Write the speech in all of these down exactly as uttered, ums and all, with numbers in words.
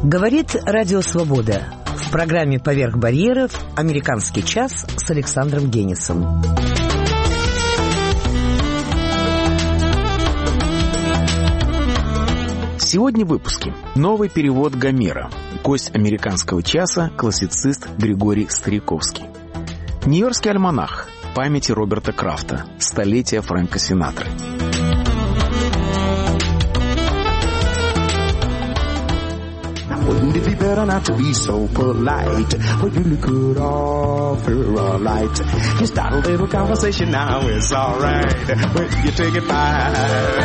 Говорит Радио Свобода. В программе «Поверх барьеров» «Американский час» с Александром Генисом. Сегодня в выпуске новый перевод Гомера. Гость «Американского часа» — классицист Григорий Стариковский. Нью-Йоркский альманах. Памяти Роберта Крафта. Столетие Фрэнка Синатры. Wouldn't it be better not to be so polite? When you really could offer a light. You start a little conversation now, it's alright. When you take it back.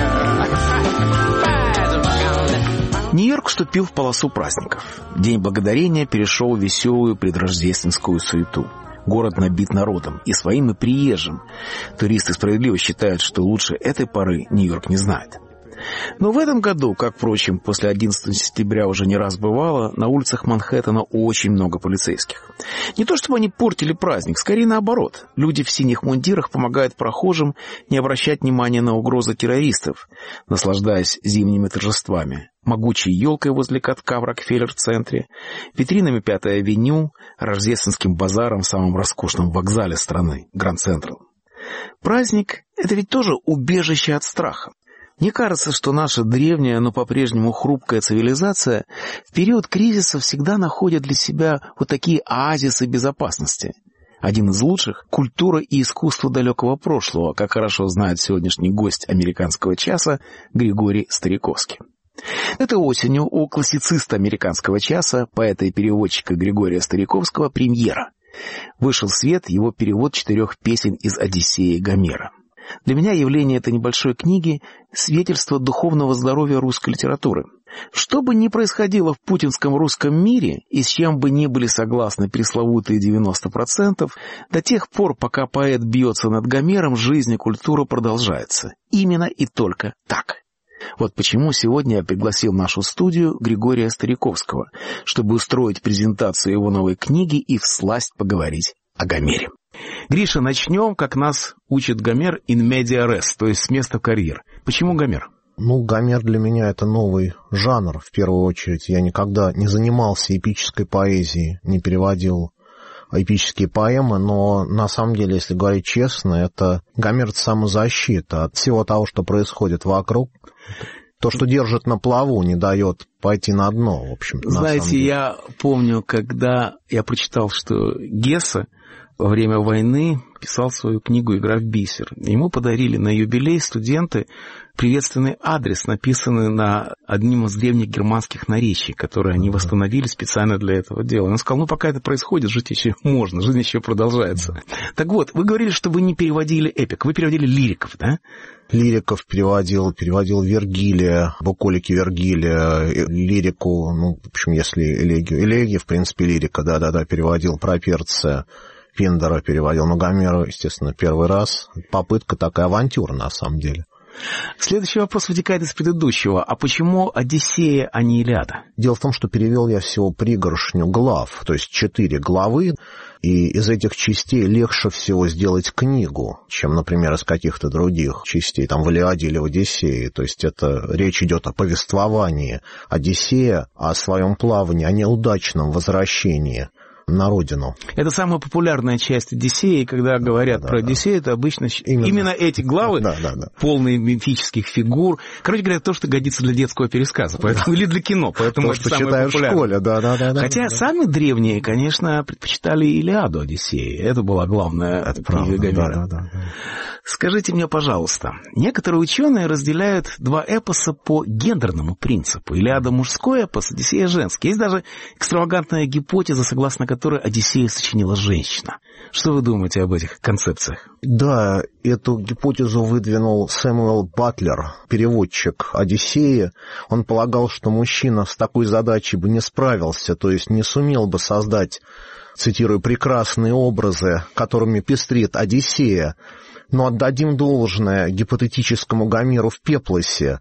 Нью-Йорк вступил в полосу праздников. День Благодарения перешел в веселую предрождественскую суету. Город набит народом, и своим, и приезжим. Туристы справедливо считают, что лучше этой поры Нью-Йорк не знает. Но в этом году, как, впрочем, после одиннадцатого сентября уже не раз бывало, на улицах Манхэттена очень много полицейских. Не то чтобы они портили праздник, скорее наоборот. Люди в синих мундирах помогают прохожим не обращать внимания на угрозы террористов, наслаждаясь зимними торжествами. Могучей елкой возле катка в Рокфеллер-центре, витринами Пятой авеню, рождественским базаром в самом роскошном вокзале страны, Гранд Централ. Праздник — это ведь тоже убежище от страха. Мне кажется, что наша древняя, но по-прежнему хрупкая цивилизация в период кризиса всегда находит для себя вот такие оазисы безопасности. Один из лучших — культура и искусство далекого прошлого, как хорошо знает сегодняшний гость «Американского часа» Григорий Стариковский. Этой осенью у классициста «Американского часа», поэта и переводчика Григория Стариковского, премьера. Вышел в свет его перевод четырех песен из «Одиссеи» Гомера. Для меня явление этой небольшой книги — свидетельство духовного здоровья русской литературы. Что бы ни происходило в путинском русском мире, и с чем бы ни были согласны пресловутые девяносто процентов, до тех пор, пока поэт бьется над Гомером, жизнь и культура продолжается. Именно и только так. Вот почему сегодня я пригласил в нашу студию Григория Стариковского, чтобы устроить презентацию его новой книги и всласть поговорить о Гомере. Гриша, начнем, как нас учит Гомер, in media res, то есть с места в карьер. Почему Гомер? Ну, Гомер для меня это новый жанр, в первую очередь. Я никогда не занимался эпической поэзией, не переводил эпические поэмы, но на самом деле, если говорить честно, это Гомер — это самозащита от всего того, что происходит вокруг. То, что держит на плаву, не дает пойти на дно, в общем-то. Знаете, я помню, когда я прочитал, что Гессе во время войны писал свою книгу «Игра в бисер». Ему подарили на юбилей студенты приветственный адрес, написанный на одним из древних германских наречий, которые они восстановили специально для этого дела. Он сказал, ну, пока это происходит, жить еще можно, жизнь еще продолжается. Так вот, вы говорили, что вы не переводили эпик, вы переводили лириков, да? Лириков переводил, переводил Вергилия, буколики Вергилия, лирику, ну, в общем, если элегию, элегия, в принципе, лирика, да-да-да, переводил Проперция, Пиндара переводил, но Гомера, естественно, первый раз. Попытка такая, авантюра, на самом деле. Следующий вопрос вытекает из предыдущего. А почему Одиссея, а не Илиада? Дело в том, что перевел я всего пригоршню глав, то есть четыре главы, и из этих частей легче всего сделать книгу, чем, например, из каких-то других частей, там, в Илиаде или в Одиссее. То есть это речь идет о повествовании Одиссея, о своем плавании, о неудачном возвращении на родину. Это самая популярная часть Одиссеи, когда говорят да, про да, Одиссею, это обычно именно, именно эти главы, да, да, да. полные мифических фигур. Короче говоря, то, что годится для детского пересказа, поэтому, да. или для кино, поэтому то, это что самое популярное. В школе, да, да, да, Хотя да, да. самые древние, конечно, предпочитали Илиаду Одиссеи. Это была главная это книга Гомера. Да, да, да. Скажите мне, пожалуйста, некоторые ученые разделяют два эпоса по гендерному принципу. Илиада мужской эпос, Одиссея женский. Есть даже экстравагантная гипотеза, согласно которой Одиссею сочинила женщина. Что вы думаете об этих концепциях? Да, эту гипотезу выдвинул Сэмюэл Батлер, переводчик Одиссеи. Он полагал, что мужчина с такой задачей бы не справился, то есть не сумел бы создать, цитирую, прекрасные образы, которыми пестрит Одиссея. Но отдадим должное гипотетическому Гомеру в Пеплосе.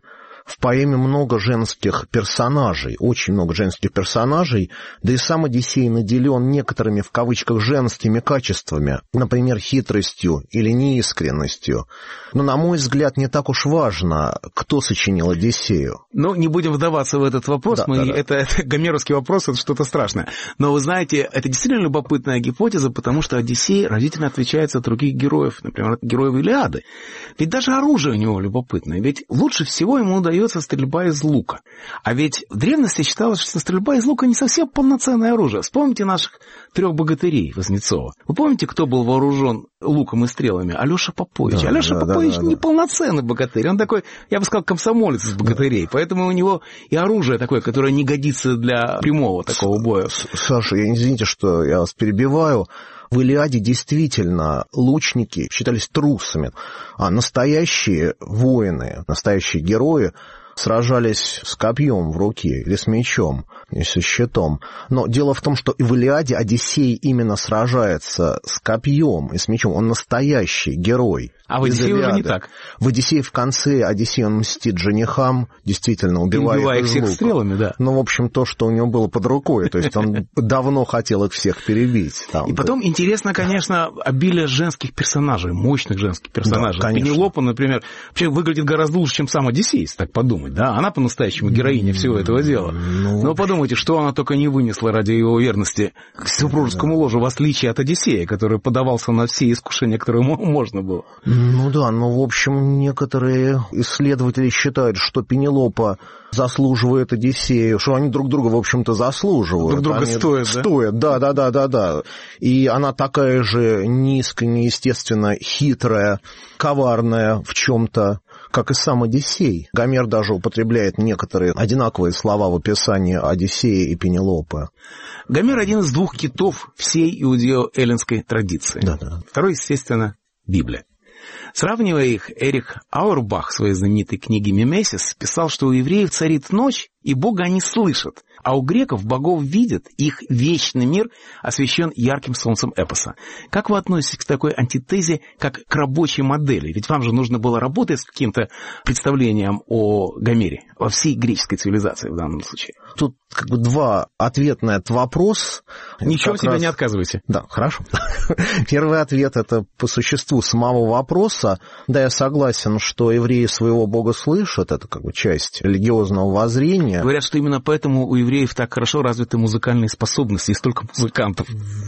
В поэме много женских персонажей, очень много женских персонажей, да и сам Одиссей наделен некоторыми, в кавычках, женскими качествами, например, хитростью или неискренностью. Но, на мой взгляд, не так уж важно, кто сочинил Одиссею. Ну, не будем вдаваться в этот вопрос, да, мы, да, да. Это, это гомеровский вопрос, это что-то страшное. Но вы знаете, это действительно любопытная гипотеза, потому что Одиссей разительно отличается от других героев, например, от героев Илиады. Ведь даже оружие у него любопытное, ведь лучше всего ему удается стрельба из лука. А ведь в древности считалось, что стрельба из лука не совсем полноценное оружие. Вспомните наших трех богатырей Вознецова. Вы помните, кто был вооружен луком и стрелами? Алеша Попович. Да, Алеша да, Попович да, да, неполноценный богатырь. Он такой, я бы сказал, комсомолец из богатырей. Поэтому у него и оружие такое, которое не годится для прямого такого боя. Саша, я извините, что я вас перебиваю. В Илиаде действительно лучники считались трусами, а настоящие воины, настоящие герои сражались с копьем в руке или с мечом, или со щитом. Но дело в том, что и в Илиаде Одиссей именно сражается с копьем и с мечом. Он настоящий герой. А в Одиссее уже не так. В Одиссее в конце Одиссей он мстит женихам, действительно убивая, убивая их всех лука. стрелами, да. Ну, в общем, то, что у него было под рукой. То есть он давно хотел их всех перебить. И потом интересно, конечно, обилие женских персонажей, мощных женских персонажей. Пенелопа, например, вообще выглядит гораздо лучше, чем сам Одиссей, если так подумать. Да? Она по-настоящему героиня всего этого дела. Ну... Но подумайте, что она только не вынесла ради его верности к супружескому ложу, в отличие от Одиссея, который подавался на все искушения, которые ему можно было. Ну да, но в общем некоторые исследователи считают, что Пенелопа заслуживает Одиссею, что они друг друга, в общем-то, заслуживают. Друг друга они стоят, да? Стоят, да, да, да, да, да. И она такая же неискренне, естественно, хитрая, коварная в чем-то, как и сам Одиссей. Гомер даже употребляет некоторые одинаковые слова в описании Одиссея и Пенелопы. Гомер один из двух китов всей иудео-эллинской традиции. Да, да. Второй, естественно, Библия. Сравнивая их, Эрих Ауэрбах в своей знаменитой книге «Мимесис» писал, что у евреев царит ночь, и Бога они слышат, а у греков богов видят, их вечный мир освещен ярким солнцем эпоса. Как вы относитесь к такой антитезе, как к рабочей модели? Ведь вам же нужно было работать с каким-то представлением о Гомере, во всей греческой цивилизации в данном случае. Тут как бы два ответа на этот вопрос. Ничего себе раз... не отказывайте. Да, хорошо. Первый ответ — это по существу самого вопроса. Да, я согласен, что евреи своего Бога слышат, это как бы часть религиозного воззрения. Говорят, что именно поэтому у евреев так хорошо развиты музыкальные способности и столько музыкантов.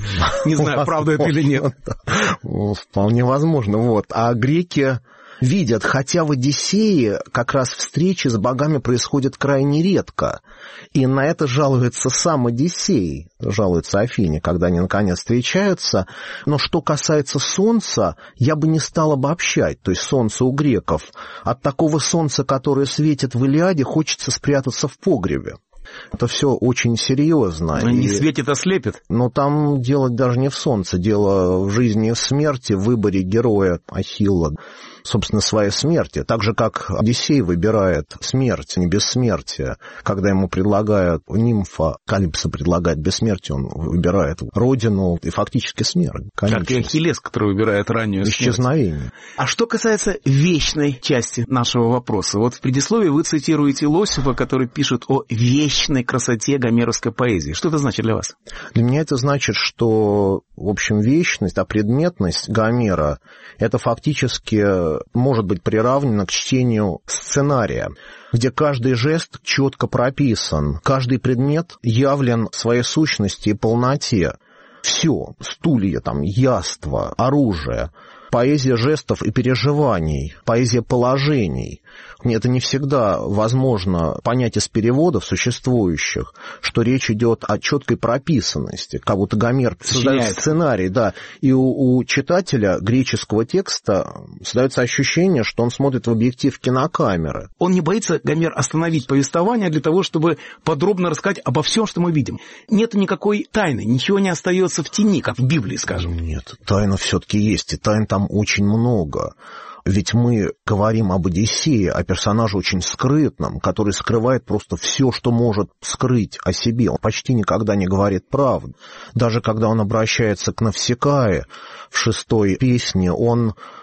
Не знаю, правда это или нет. Вполне возможно. Вот. А греки видят, хотя в Одиссее как раз встречи с богами происходят крайне редко. И на это жалуется сам Одиссей, жалуется Афине, когда они наконец встречаются. Но что касается солнца, я бы не стал обобщать. То есть солнце у греков. От такого солнца, которое светит в Илиаде, хочется спрятаться в погребе. Это все очень серьезно. Не и... светит, а слепит. Но там дело даже не в солнце, дело в жизни и в смерти, в выборе героя Ахилла, собственно, своей смерти. Так же, как Одиссей выбирает смерть, не бессмертие. Когда ему предлагают, нимфа Калипсо предлагает бессмертие, он выбирает родину и фактически смерть. Как и Ахиллес, который выбирает раннюю смерть. Исчезновение. А что касается вечной части нашего вопроса. Вот в предисловии вы цитируете Лосева, который пишет о вечной красоте гомеровской поэзии. Что это значит для вас? Для меня это значит, что, в общем, вечность, а предметность Гомера — это фактически может быть приравнено к чтению сценария, где каждый жест четко прописан, каждый предмет явлен в своей сущности и полноте. Все, стулья, там, яства, оружие, поэзия жестов и переживаний, поэзия положений. Это не всегда возможно понять из переводов существующих, что речь идет о четкой прописанности, как будто Гомер создает сценарий, да, и у, у читателя греческого текста создается ощущение, что он смотрит в объектив кинокамеры. Он не боится, Гомер, остановить повествование для того, чтобы подробно рассказать обо всем, что мы видим. Нет никакой тайны, ничего не остается в тени, как в Библии, скажем. Нет, тайна все-таки есть, и тайн там очень много. Ведь мы говорим об Одиссее, о персонаже очень скрытном, который скрывает просто все, что может скрыть о себе. Он почти никогда не говорит правду. Даже когда он обращается к Навсекае в шестой песне, он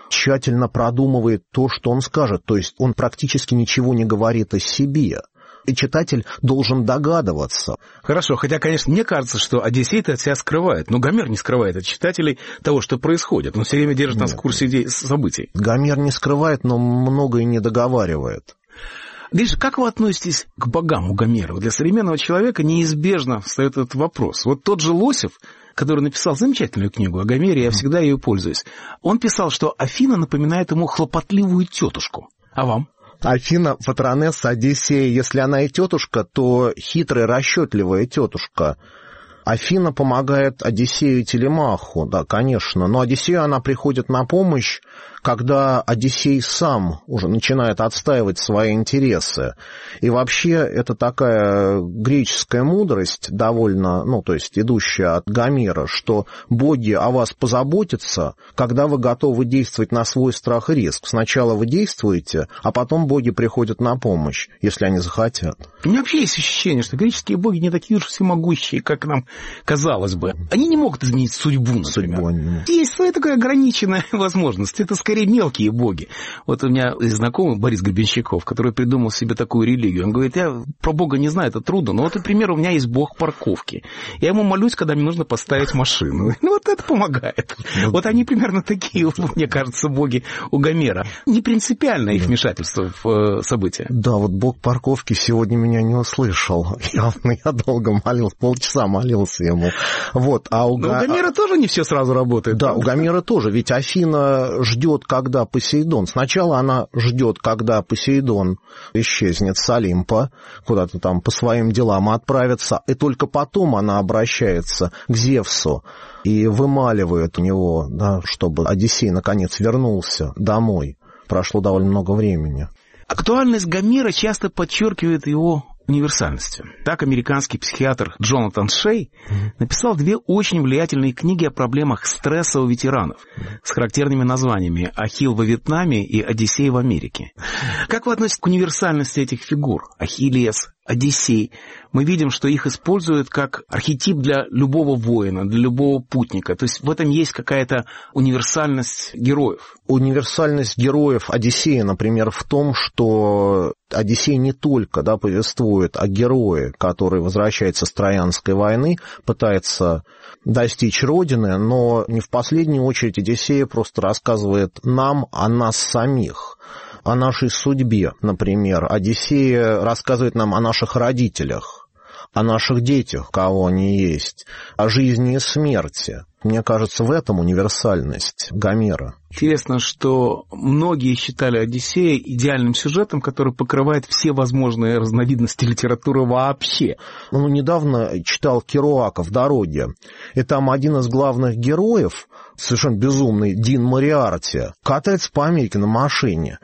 тщательно продумывает то, что он скажет. То есть он практически ничего не говорит о себе. И читатель должен догадываться. Хорошо, хотя, конечно, мне кажется, что Одиссей-то от себя скрывает. Но Гомер не скрывает от читателей того, что происходит. Он все время держит Нет. нас в курсе идей, событий. Гомер не скрывает, но многое не договаривает. Гриша, как вы относитесь к богам у Гомера? Для современного человека неизбежно встает этот вопрос. Вот тот же Лосев, который написал замечательную книгу о Гомере, я всегда ею пользуюсь, он писал, что Афина напоминает ему хлопотливую тетушку. А вам? Афина, патронесса Одиссея, если она и тетушка, то хитрая, расчетливая тетушка. Афина помогает Одиссею и Телемаху, да, конечно, но Одиссею она приходит на помощь, когда Одиссей сам уже начинает отстаивать свои интересы. И вообще это такая греческая мудрость, довольно, ну, то есть идущая от Гомера, что боги о вас позаботятся, когда вы готовы действовать на свой страх и риск. Сначала вы действуете, а потом боги приходят на помощь, если они захотят. У меня вообще есть ощущение, что греческие боги не такие уж всемогущие, как нам казалось бы. Они не могут изменить судьбу, например. Судьбу они... Есть своя такая ограниченная возможность. Это скорее мелкие боги. Вот у меня знакомый Борис Гребенщиков, который придумал себе такую религию. Он говорит, я про Бога не знаю, это трудно, но вот, например, у меня есть бог парковки. Я ему молюсь, когда мне нужно поставить машину. Ну, вот это помогает. Вот они примерно такие, мне кажется, боги у Гомера. Не принципиально их вмешательство в события. Да, вот бог парковки сегодня меня не услышал. Явно я долго молился, полчаса молился ему. Вот, а у, Га... у Гомера тоже не все сразу работает. Да, правда? У Гомера тоже. Ведь Афина ждет, когда Посейдон. Сначала она ждет, когда Посейдон исчезнет с Олимпа, куда-то там по своим делам отправится, и только потом она обращается к Зевсу и вымаливает у него, да, чтобы Одиссей наконец вернулся домой. Прошло довольно много времени. Актуальность Гомера часто подчеркивает его универсальностью. Так американский психиатр Джонатан Шей написал две очень влиятельные книги о проблемах стресса у ветеранов с характерными названиями «Ахилл во Вьетнаме» и «Одиссей в Америке». Как вы относитесь к универсальности этих фигур? Ахиллес, Одиссей. Мы видим, что их используют как архетип для любого воина, для любого путника. То есть в этом есть какая-то универсальность героев. Универсальность героев Одиссея, например, в том, что Одиссей не только, да, повествует о герое, который возвращается с Троянской войны, пытается достичь родины, но не в последнюю очередь Одиссей просто рассказывает нам о нас самих, о нашей судьбе, например. Одиссей рассказывает нам о наших родителях, о наших детях, кого они есть, о жизни и смерти. Мне кажется, в этом универсальность Гомера. Интересно, что многие считали Одиссея идеальным сюжетом, который покрывает все возможные разновидности литературы вообще. Ну, недавно читал Керуака в «Дороге», и там один из главных героев, совершенно безумный Дин Мориарти, катается по Америке на машине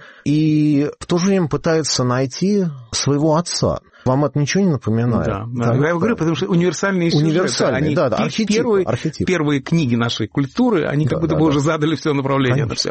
и в то же время пытается найти своего отца. Вам это ничего не напоминает? Да, да. Я да. говорю, потому что универсальные сюжеты, универсальные, они да, да, архетипы, первые, архетипы. первые книги нашей культуры, они да, как будто да, бы да. уже задали все направление на все.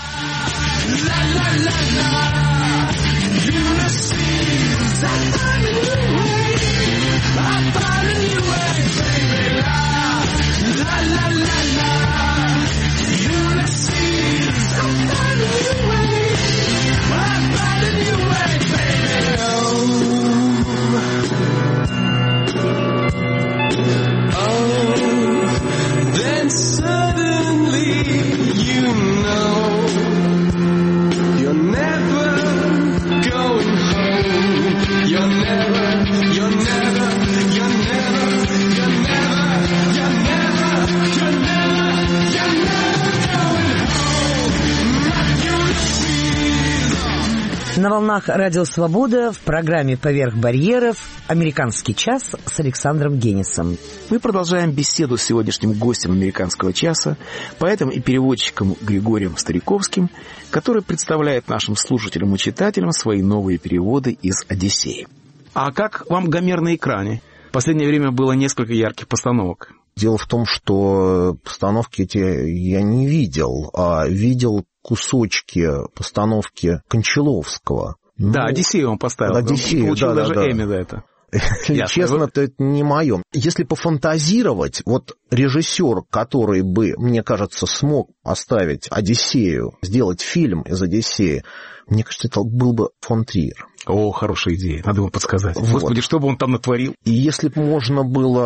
На волнах Радио Свобода в программе «Поверх барьеров» «Американский час» с Александром Генисом. Мы продолжаем беседу с сегодняшним гостем «Американского часа», поэтом и переводчиком Григорием Стариковским, который представляет нашим слушателям и читателям свои новые переводы из «Одиссеи». А как вам Гомер на экране? В последнее время было несколько ярких постановок. Дело в том, что постановки эти я не видел, а видел кусочки постановки Кончаловского. Да, ну, Одиссею он поставил. Одиссею, он получил да, даже да, Эмми за это. Честно, то это не мое. Если пофантазировать, вот режиссер, который бы, мне кажется, смог оставить «Одиссею», сделать фильм из «Одиссеи», мне кажется, это был бы фон Триер. О, хорошая идея, надо ему подсказать. Вот. Господи, что бы он там натворил? И если бы можно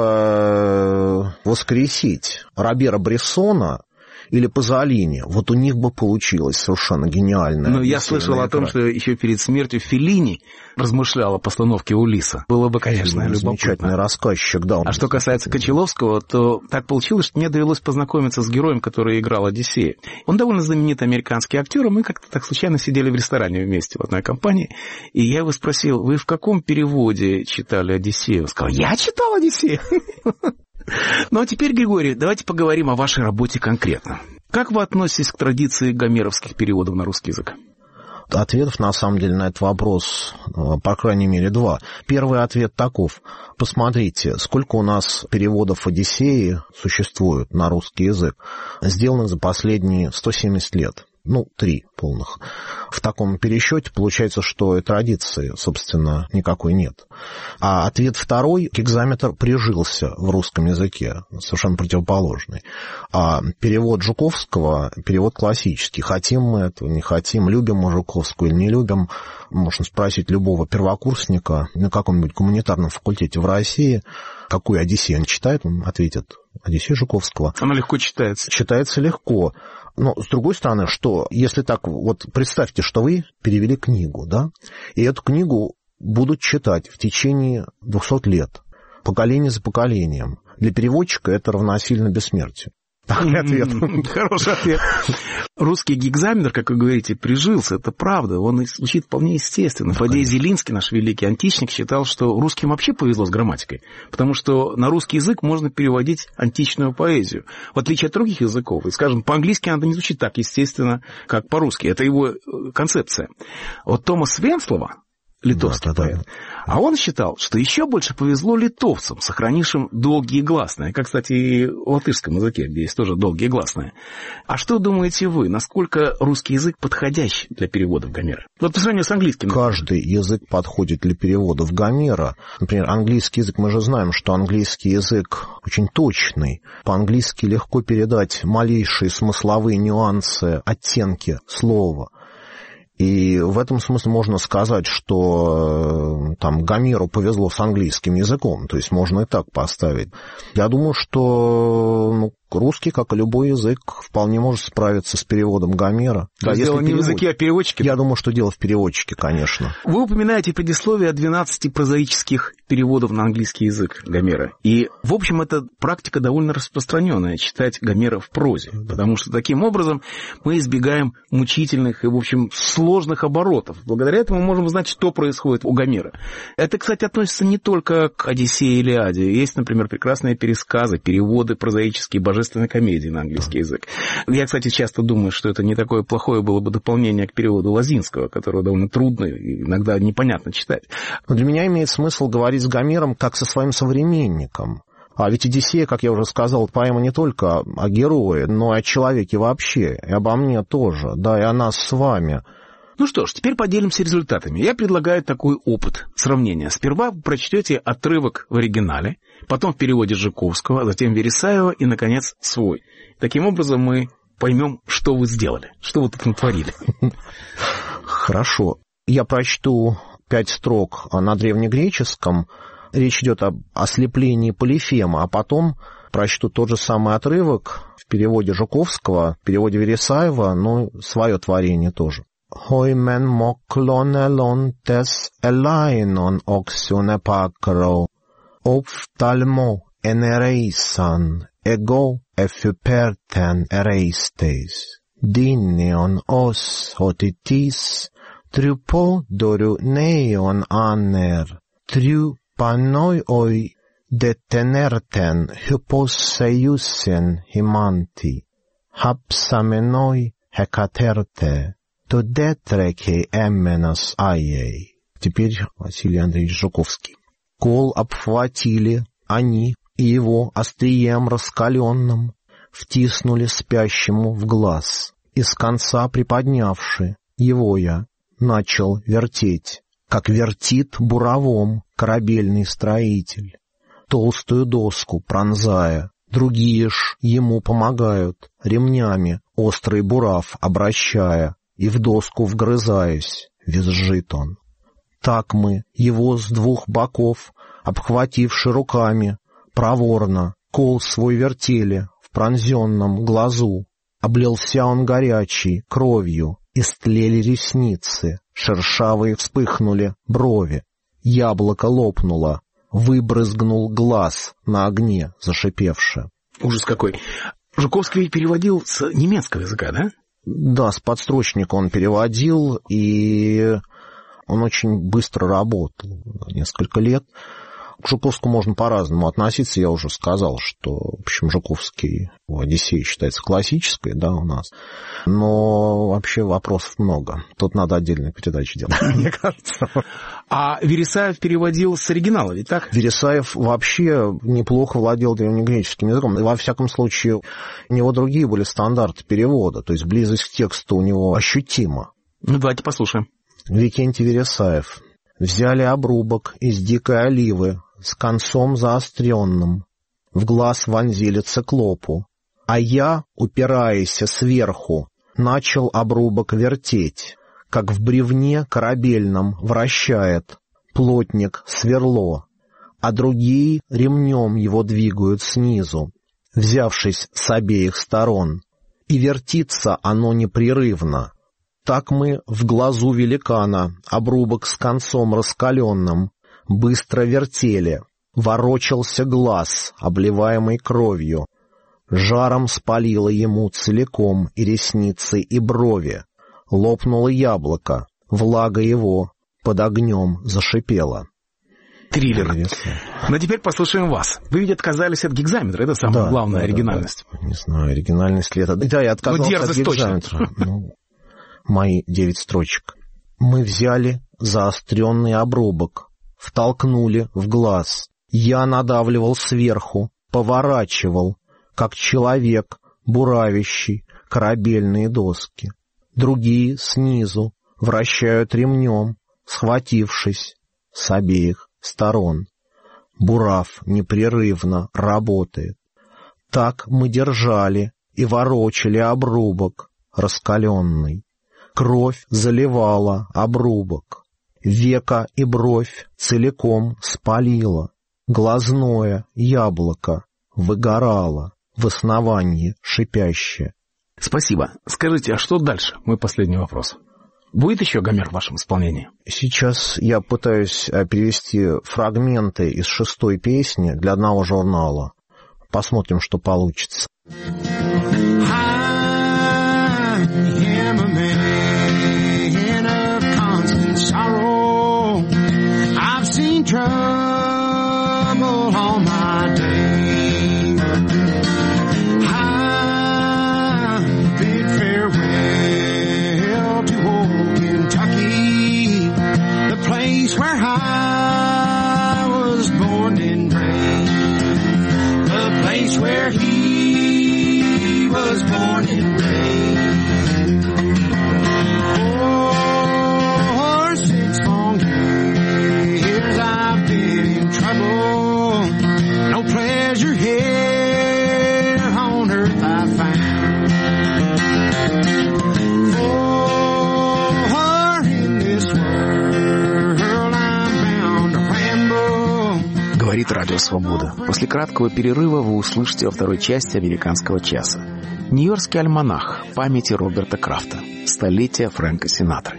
было воскресить Робера Брессона или Пазолини, вот у них бы получилось совершенно гениальное. Но я слышал о том, что еще перед смертью Феллини размышлял о постановке Улисса. Было бы, конечно, любопытно. Замечательный рассказчик, да. А что касается Кончаловского, то так получилось, что мне довелось познакомиться с героем, который играл Одиссея. Он довольно знаменитый американский актер, и мы как-то так случайно сидели в ресторане вместе в одной компании, и я его спросил: вы в каком переводе читали Одиссею? Он сказал: я читал Одиссею. Ну а теперь, Григорий, давайте поговорим о вашей работе конкретно. Как вы относитесь к традиции гомеровских переводов на русский язык? Ответов, на самом деле, на этот вопрос, по крайней мере, два. Первый ответ таков. Посмотрите, сколько у нас переводов «Одиссеи» существует на русский язык, сделанных за последние сто семьдесят лет. Ну, три полных. В таком пересчете получается, что и традиции, собственно, никакой нет. А ответ второй: гекзаметр прижился в русском языке, совершенно противоположный. А перевод Жуковского, перевод классический. Хотим мы этого, не хотим, любим мы Жуковскую или не любим, можно спросить любого первокурсника на каком-нибудь гуманитарном факультете в России, какую «Одиссею» он читает, он ответит: «Одиссея Жуковского». Она легко читается. Читается легко. Но, с другой стороны, что, если так, вот представьте, что вы перевели книгу, да, и эту книгу будут читать в течение двухсот лет, поколение за поколением. Для переводчика это равносильно бессмертию. Такой ответ. Хороший ответ. Русский гекзаметр, как вы говорите, прижился, это правда, он звучит вполне естественно. Фадей Зелинский, наш великий античник, считал, что русским вообще повезло с грамматикой, потому что на русский язык можно переводить античную поэзию, в отличие от других языков. И, скажем, по-английски она не звучит так естественно, как по-русски. Это его концепция. Вот Томас Венслова, литовский да, поэт. Да, да. А он считал, что еще больше повезло литовцам, сохранившим долгие гласные, как, кстати, и в латышском языке, где есть тоже долгие гласные. А что думаете вы, насколько русский язык подходящий для переводов Гомера? Вот по сравнению с английским. Каждый язык подходит для переводов Гомера. Например, английский язык, мы же знаем, что английский язык очень точный. По-английски легко передать малейшие смысловые нюансы, оттенки слова. И в этом смысле можно сказать, что там Гомеру повезло с английским языком, то есть можно и так поставить. Я думаю, что ну, русский, как и любой язык, вполне может справиться с переводом Гомера. Да, дело не в языке, а переводчике? Я думаю, что дело в переводчике, конечно. Вы упоминаете предисловие о двенадцати прозаических переводов на английский язык Гомера. И, в общем, это практика довольно распространенная, читать Гомера в прозе. Потому что таким образом мы избегаем мучительных и, в общем, сложных оборотов. Благодаря этому мы можем узнать, что происходит у Гомера. Это, кстати, относится не только к «Одиссее» и «Илиаде». Есть, например, прекрасные пересказы, переводы прозаические, божественной комедии на английский язык. Я, кстати, часто думаю, что это не такое плохое было бы дополнение к переводу Лозинского, которого довольно трудно и иногда непонятно читать. Но для меня имеет смысл говорить с Гомером как со своим современником. А ведь «Одиссея», как я уже сказал, поэма не только о герое, но и о человеке вообще, и обо мне тоже, да, и о нас с вами. Ну что ж, теперь поделимся результатами. Я предлагаю такой опыт сравнения. Сперва вы прочтете отрывок в оригинале, потом в переводе Жуковского, затем Вересаева и, наконец, свой. Таким образом мы поймем, что вы сделали, что вы тут натворили. Хорошо. Я прочту пять строк на древнегреческом. Речь идет об ослеплении Полифема, а потом прочту тот же самый отрывок в переводе Жуковского, в переводе Вересаева, но свое творение тоже. Hoimen moklon elontes elainon oxune pakro, ophthalmo enereisan, ego efyperten ereistes, dinion os hotitis, trupo doru neion aner, tru panoi oi detenerten hyposeiusen himanti, hapsamenoi hekaterte, Тудетреке эмменос айей. Теперь Василий Андреевич Жуковский. Кол обхватили они и его острием раскаленным втиснули спящему в глаз. И с конца приподнявши его я начал вертеть как вертит буровом корабельный строитель, толстую доску пронзая. Другие ж ему помогают, ремнями острый бурав обращая, и в доску вгрызаясь, визжит он. Так мы его с двух боков, обхвативши руками, проворно кол свой вертели в пронзенном глазу. Облился он горячей кровью, истлели ресницы, шершавые вспыхнули брови, яблоко лопнуло, выбрызгнул глаз на огне зашипевши. Ужас какой. Жуковский переводил с немецкого языка, да? Да, с подстрочника он переводил, и он очень быстро работал, несколько лет. К Жуковскому можно по-разному относиться. Я уже сказал, что, в общем, Жуковский в «Одиссее» считается классической, да, у нас. Но вообще вопросов много. Тут надо отдельную передачу делать, мне кажется. А Вересаев переводил с оригинала, ведь так? Вересаев вообще неплохо владел древнегреческим языком. И, во всяком случае, у него другие были стандарты перевода. То есть близость к тексту у него ощутима. Ну, давайте послушаем. Викентий Вересаев. Взяли обрубок из дикой оливы с концом заостренным, в глаз вонзили циклопу, а я, упираясь сверху, начал обрубок вертеть, как в бревне корабельном вращает плотник сверло, а другие ремнем его двигают снизу, взявшись с обеих сторон, и вертится оно непрерывно. Так мы в глазу великана обрубок с концом раскаленным быстро вертели, ворочался глаз, обливаемый кровью. Жаром спалило ему целиком и ресницы, и брови. Лопнуло яблоко, влага его под огнем зашипела. Триллер. Но теперь послушаем вас. Вы ведь отказались от гигзаметра, это самая да, главная да, оригинальность. Да, да. Не знаю, оригинальность ли это. Да, я отказался ну, от гигзаметра. Ну, мои девять строчек. Мы взяли заостренный обрубок, втолкнули в глаз. Я надавливал сверху, поворачивал, как человек, буравящий корабельные доски. Другие снизу вращают ремнем, схватившись с обеих сторон. Бурав непрерывно работает. Так мы держали и ворочали обрубок раскаленный. Кровь заливала обрубок. Века и бровь целиком спалила. Глазное яблоко выгорало в основании шипящее. Спасибо. Скажите, а что дальше? Мой последний вопрос. Будет еще Гомер в вашем исполнении? Сейчас я пытаюсь перевести фрагменты из шестой песни для одного журнала. Посмотрим, что получится. Where he was born and raised. For six long years I've been in trouble. No pleasure here on earth I found. For in this world I'm bound to ramble. Говорит Радио Свобода. После краткого перерыва вы услышите во второй части «Американского часа». Нью-Йоркский альманах памяти Роберта Крафта. Столетие Фрэнка Синатры.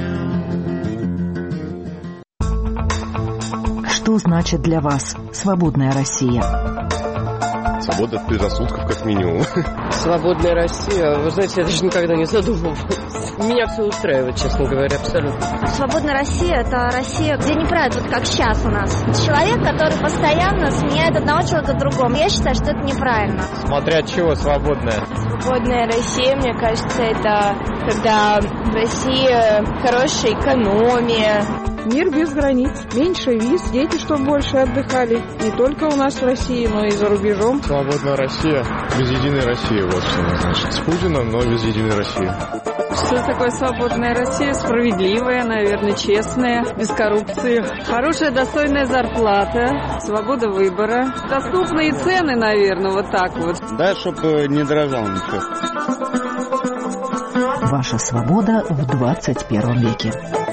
Что значит для вас свободная Россия? Свобода от предрассудков, как минимум. Свободная Россия, вы знаете, я даже никогда не задумывалась. Меня все устраивает, честно говоря, абсолютно. Свободная Россия – это Россия, где не правят, вот как сейчас у нас. Человек, который постоянно сменяет одного человека другому. Я считаю, что это неправильно. Смотря от чего свободная? Свободная Россия, мне кажется, это когда в России хорошая экономия. Мир без границ, меньше виз, дети, чтобы больше отдыхали. Не только у нас в России, но и за рубежом. Свободная Россия. Без единой России, вот что она значит. С Путиным, но без единой России. Что такое свободная Россия? Справедливая, наверное, честная, без коррупции. Хорошая, достойная зарплата, свобода выбора. Доступные цены, наверное, вот так вот. Да, чтобы не дорожал ничего. Ваша свобода в двадцать первом веке.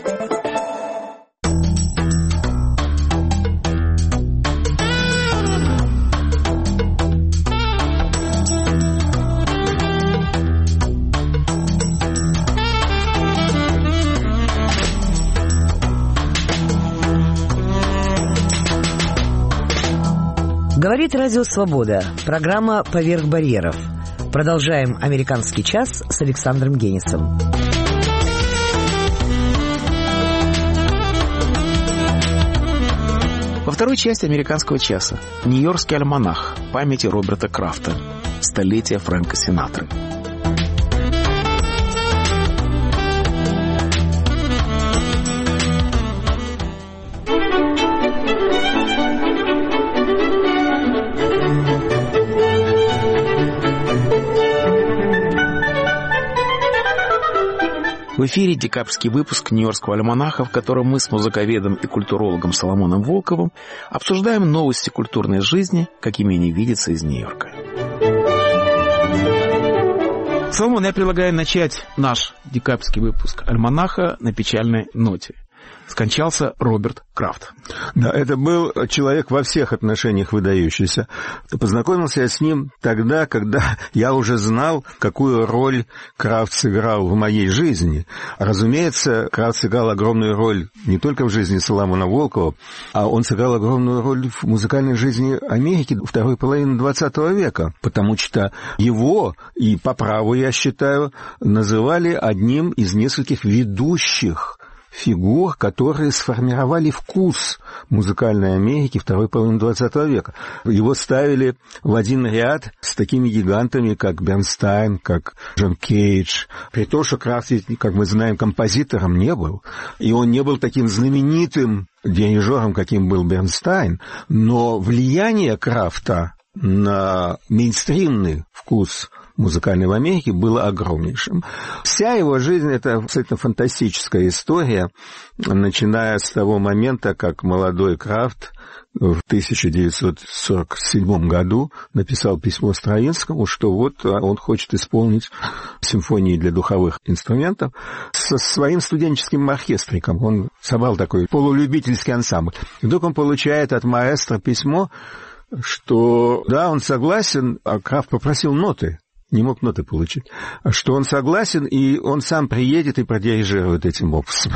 Говорит Радио Свобода. Программа «Поверх барьеров». Продолжаем «Американский час» с Александром Генисом. Во второй части «Американского часа» Нью-Йоркский альманах памяти Роберта Крафта. Столетие Фрэнка Синатры. В эфире декабрьский выпуск Нью-Йоркского альманаха, в котором мы с музыковедом и культурологом Соломоном Волковым обсуждаем новости культурной жизни, какими они видятся из Нью-Йорка. Соломон, я предлагаю начать наш декабрьский выпуск альманаха на печальной ноте. Скончался Роберт Крафт. Да, это был человек во всех отношениях выдающийся. Познакомился я с ним тогда, когда я уже знал, какую роль Крафт сыграл в моей жизни. Разумеется, Крафт сыграл огромную роль не только в жизни Соломона Волкова, а он сыграл огромную роль в музыкальной жизни Америки второй половины двадцатого века, потому что его, и по праву, я считаю, называли одним из нескольких ведущих фигур, которые сформировали вкус музыкальной Америки второй половины двадцатого века. Его ставили в один ряд с такими гигантами, как Бернстайн, как Джон Кейдж. При том, что Крафт, как мы знаем, композитором не был, и он не был таким знаменитым дирижером, каким был Бернстайн, но влияние Крафта на мейнстримный вкус музыкальной в Америке было огромнейшим. Вся его жизнь — это абсолютно фантастическая история, начиная с того момента, как молодой Крафт в тысяча девятьсот сорок седьмом году написал письмо Стравинскому, что вот он хочет исполнить симфонии для духовых инструментов со своим студенческим оркестриком. Он собрал такой полулюбительский ансамбль. И вдруг он получает от маэстро письмо, что да, он согласен, а Крафт попросил ноты. Не мог ноты получить. Что он согласен, и он сам приедет и продирижирует этим опусом.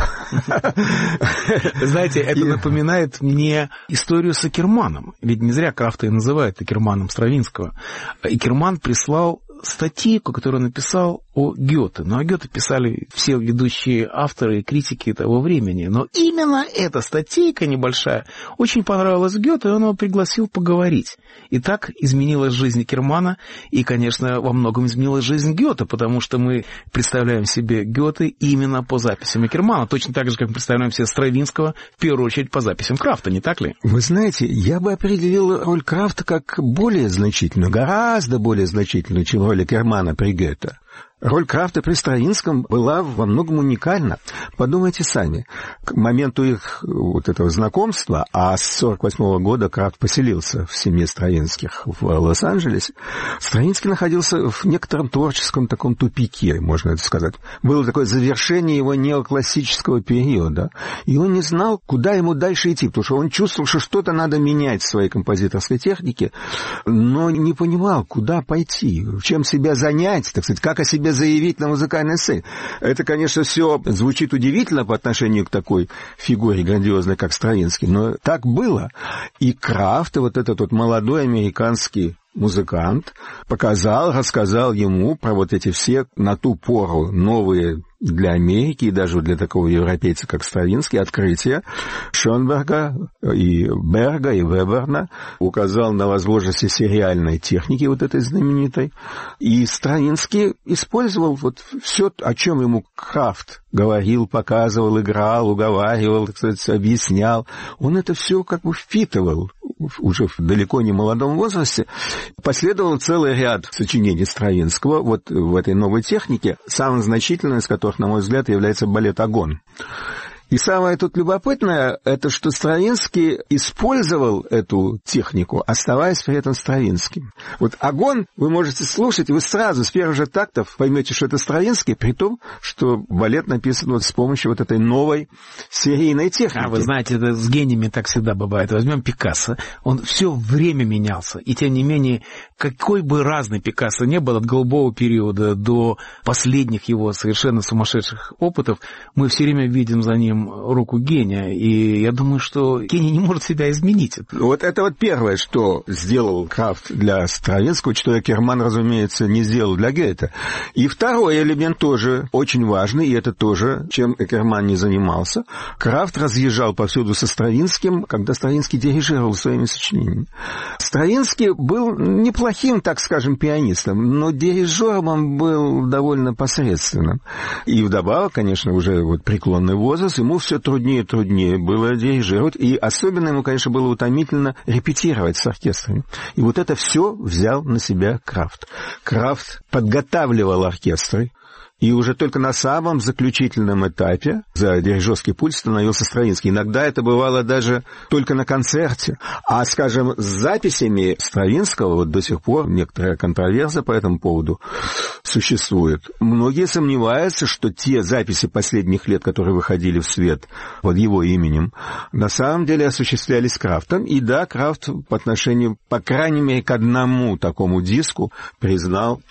Знаете, это напоминает мне историю с Акерманом. Ведь не зря Крафта и называют Акерманом Стравинского. Акерман прислал статейку, которую он написал о Гёте. Ну, о Гёте писали все ведущие авторы и критики того времени. Но именно эта статейка небольшая очень понравилась Гёте, и он его пригласил поговорить. И так изменилась жизнь Акермана, и, конечно, во многом изменилась жизнь Гёте, потому что мы представляем себе Гёте именно по записям Акермана, точно так же, как мы представляем себе Стравинского, в первую очередь, по записям Крафта, не так ли? Вы знаете, я бы определил роль Крафта как более значительную, гораздо более значительную, чем роль Акермана при Гёте. Роль Крафта при Стравинском была во многом уникальна. Подумайте сами. К моменту их вот этого знакомства, а с сорок восьмого года Крафт поселился в семье Стравинских в Лос-Анджелесе, Стравинский находился в некотором творческом таком тупике, можно это сказать. Было такое завершение его неоклассического периода, и он не знал, куда ему дальше идти, потому что он чувствовал, что что-то надо менять в своей композиторской технике, но не понимал, куда пойти, чем себя занять, так сказать, как о себе заявить на музыкальной сцене. Это, конечно, все звучит удивительно по отношению к такой фигуре грандиозной, как Стравинский, но так было. И Крафт, вот этот вот молодой американский музыкант, показал, рассказал ему про вот эти все на ту пору новые для Америки и даже для такого европейца, как Стравинский, открытия Шонберга и Берга и Веберна, указал на возможности сериальной техники вот этой знаменитой. И Стравинский использовал вот все, о чем ему Крафт говорил, показывал, играл, уговаривал, так сказать, объяснял. Он это все как бы впитывал, уже в далеко не молодом возрасте, последовал целый ряд сочинений Стравинского вот в этой новой технике, самым значительным из которых, на мой взгляд, является балет «Огонь». И самое тут любопытное, это что Стравинский использовал эту технику, оставаясь при этом Стравинским. Вот «Огонь» вы можете слушать, и вы сразу с первых же тактов поймете, что это Стравинский, при том, что балет написан вот с помощью вот этой новой серийной техники. А вы знаете, это с гениями так всегда бывает. Возьмем Пикассо, он все время менялся, и тем не менее, какой бы разный Пикассо не был от голубого периода до последних его совершенно сумасшедших опытов, мы все время видим за ним руку гения, и я думаю, что гений не может себя изменить. Вот это вот первое, что сделал Крафт для Стравинского, что Эккерман, разумеется, не сделал для Гейта. И второй элемент тоже очень важный, и это тоже, чем Эккерман не занимался. Крафт разъезжал повсюду со Стравинским, когда Стравинский дирижировал своими сочинениями. Стравинский был неплохим, так скажем, пианистом, но дирижером он был довольно посредственным. И вдобавок, конечно, уже вот преклонный возраст, ему все труднее и труднее было дирижировать, и особенно ему, конечно, было утомительно репетировать с оркестрами. И вот это все взял на себя Крафт. Крафт подготавливал оркестры, и уже только на самом заключительном этапе за дирижерский пульт становился Стравинский. Иногда это бывало даже только на концерте. А, скажем, с записями Стравинского, вот до сих пор некоторая контроверсия по этому поводу существует. Многие сомневаются, что те записи последних лет, которые выходили в свет под его именем, на самом деле осуществлялись Крафтом. И да, Крафт по отношению, по крайней мере, к одному такому диску признал,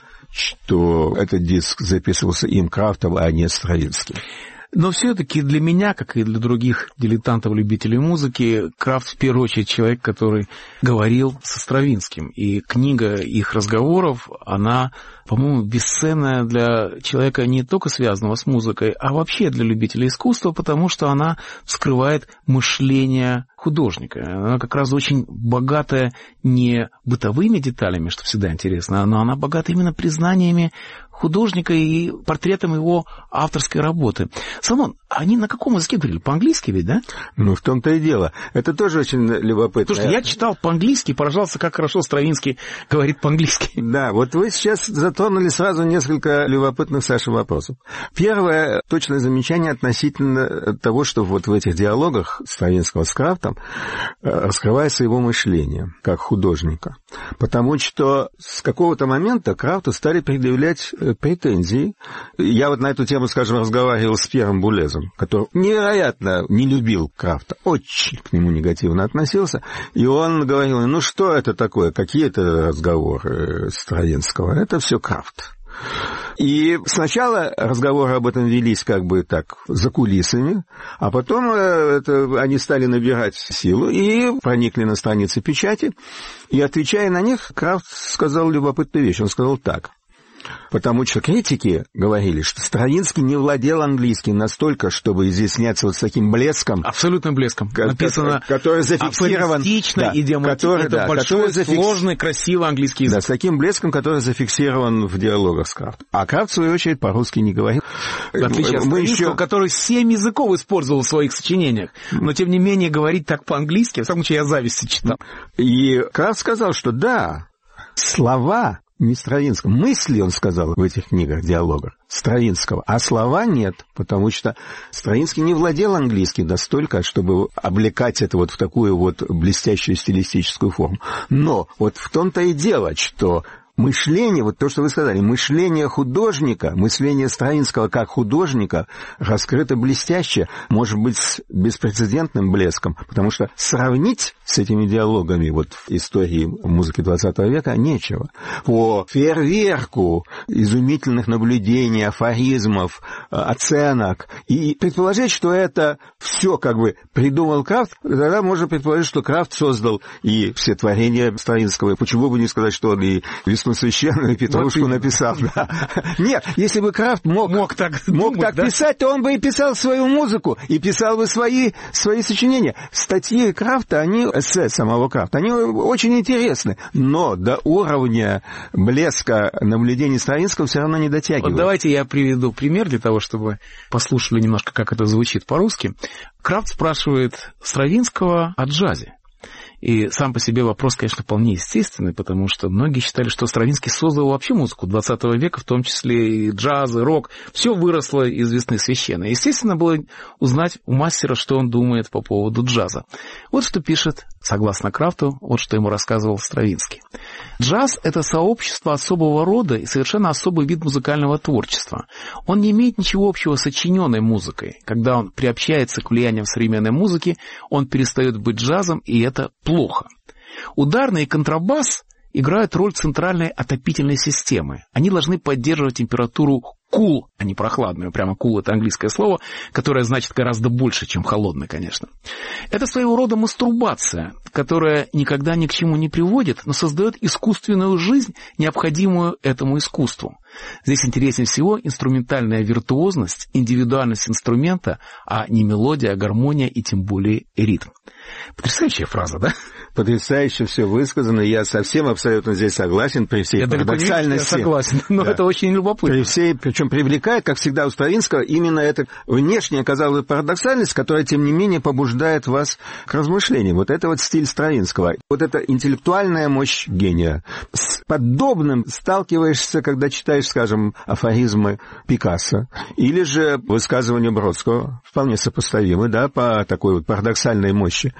что этот диск записывался им, Крафтом, а не Стравинским. Но все-таки для меня, как и для других дилетантов-любителей музыки, Крафт в первую очередь человек, который говорил со Стравинским. И книга их разговоров, она, по-моему, бесценная для человека не только связанного с музыкой, а вообще для любителей искусства, потому что она вскрывает мышление художника. Она как раз очень богатая не бытовыми деталями, что всегда интересно, но она богата именно признаниями художника и портретом его авторской работы. Соломон, они на каком языке говорили? По-английски ведь, да? Ну, в том-то и дело. Это тоже очень любопытно. Потому что я читал по-английски и поражался, как хорошо Стравинский говорит по-английски. Да, вот вы сейчас затронули сразу несколько любопытных, Саша, вопросов. Первое точное замечание относительно того, что вот в этих диалогах Стравинского с Крафтом раскрывается его мышление как художника. Потому что с какого-то момента Крафту стали предъявлять претензии. Я вот на эту тему, скажем, разговаривал с Пьером Булезом, который невероятно не любил Крафта, очень к нему негативно относился, и он говорил, ну что это такое, какие это разговоры Стравинского, это все Крафт. И сначала разговоры об этом велись как бы так за кулисами, а потом это, они стали набирать силу и проникли на страницы печати, и, отвечая на них, Крафт сказал любопытную вещь, он сказал так. Потому что критики говорили, что Стравинский не владел английским настолько, чтобы изъясняться вот с таким блеском. Абсолютным блеском. Написано который зафиксирован. Да, который, это да, большой, который зафикс... сложный, красивый английский язык. Да, с таким блеском, который зафиксирован в диалогах с Крафтом. А Крафт, в свою очередь, по-русски не говорил. В отличие от Стравинского, еще... который семь языков использовал в своих сочинениях. Но, тем не менее, говорить так по-английски, в самом случае, я зависти читал. И Крафт сказал, что да, слова... Не Стравинского. Мысли, он сказал в этих книгах, диалогах, Стравинского, а слова нет, потому что Стравинский не владел английским настолько, чтобы облекать это вот в такую вот блестящую стилистическую форму. Но вот в том-то и дело, что мышление, вот то, что вы сказали, мышление художника, мышление Стравинского как художника раскрыто блестяще, может быть, с беспрецедентным блеском, потому что сравнить с этими диалогами вот в истории музыки двадцатого века нечего. По фейерверку изумительных наблюдений, афоризмов, оценок, и предположить, что это все как бы придумал Крафт, тогда можно предположить, что Крафт создал и все творения Стравинского, почему бы не сказать, что он и «Весну священную» и «Петрушку» вот написал. Да. Нет, если бы Крафт мог, мог так, мог думать, так да? писать, то он бы и писал свою музыку, и писал бы свои, свои сочинения. Статьи Крафта, они, эссе самого Крафта, они очень интересны, но до уровня блеска наблюдений Стравинского все равно не дотягивают. Вот давайте я приведу пример для того, чтобы послушали немножко, как это звучит по-русски. Крафт спрашивает Стравинского о джазе. И сам по себе вопрос, конечно, вполне естественный, потому что многие считали, что Стравинский создал вообще музыку двадцатого века, в том числе и джаз, и рок. Все выросло из весны священной. Естественно, было узнать у мастера, что он думает по поводу джаза. Вот что пишет, согласно Крафту, вот что ему рассказывал Стравинский. Джаз — это сообщество особого рода и совершенно особый вид музыкального творчества. Он не имеет ничего общего с сочиненной музыкой. Когда он приобщается к влияниям современной музыки, он перестает быть джазом, и это плохо. Ударный и контрабас играют роль центральной отопительной системы. Они должны поддерживать температуру cool, а не прохладную. Прямо cool — это английское слово, которое значит гораздо больше, чем холодный, конечно. Это своего рода мастурбация, которая никогда ни к чему не приводит, но создает искусственную жизнь, необходимую этому искусству. Здесь интереснее всего инструментальная виртуозность, индивидуальность инструмента, а не мелодия, гармония и тем более ритм. Потрясающая фраза, да? Потрясающе все высказано. Я совсем абсолютно здесь согласен при всей я парадоксальности. Я согласен, но да. Это очень любопытно. При всей, причем привлекает, как всегда у Стравинского, именно эта внешняя, казалось бы, парадоксальность, которая, тем не менее, побуждает вас к размышлениям. Вот это вот стиль Стравинского. Вот эта интеллектуальная мощь гения. С подобным сталкиваешься, когда читаешь, скажем, афоризмы Пикассо или же высказывания Бродского, вполне сопоставимы, да, по такой вот парадоксальной мощи.